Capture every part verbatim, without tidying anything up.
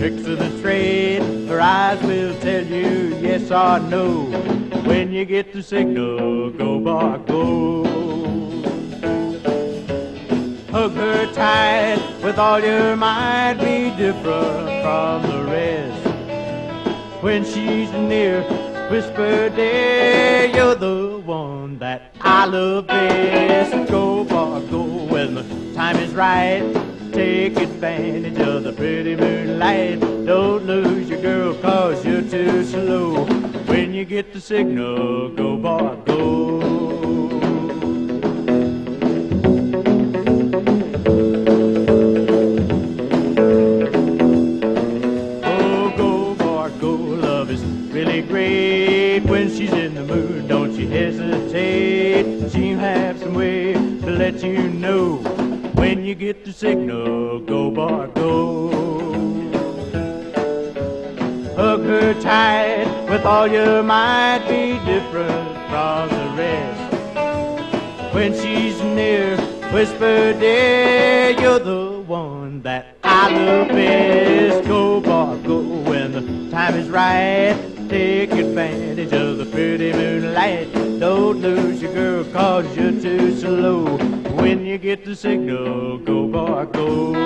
tricks of the trade. Her eyes will tell you yes or no. When you get the signal, go boy, go. Hug her tight with all your might, be different from the rest. When she's near, whisper dear, you're the one that I love best. Go boy, go when the time is right. Take advantage of the pretty moonlight. Don't lose your girl cause you're too slow. When you get the signal, go boy, go. Oh, go boy, go, love is really great. When she's in the mood, don't you hesitate. She'll have some way to let you know. When you get the signal, go boy, go. Hug her tight with all your might, be different from the rest. When she's near, whisper dear, you're the one that I love best. Go boy, go when the time is right. Take advantage of the pretty moonlight. Don't lose your girl cause you're too slow. When you get the signal, go boy, go.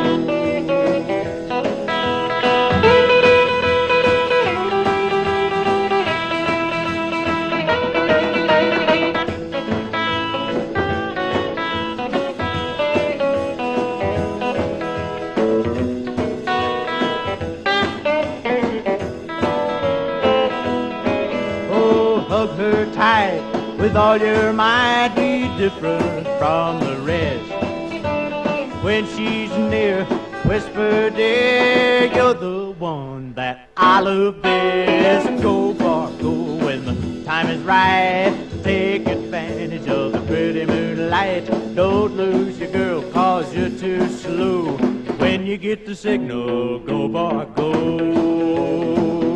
Oh, hug her tight with all your might, be different from the rest. When she's near, whisper dear, you're the one that I love best. Go boy, go when the time is right. Take advantage of the pretty moonlight. Don't lose your girl cause you're too slow. When you get the signal, go boy, go.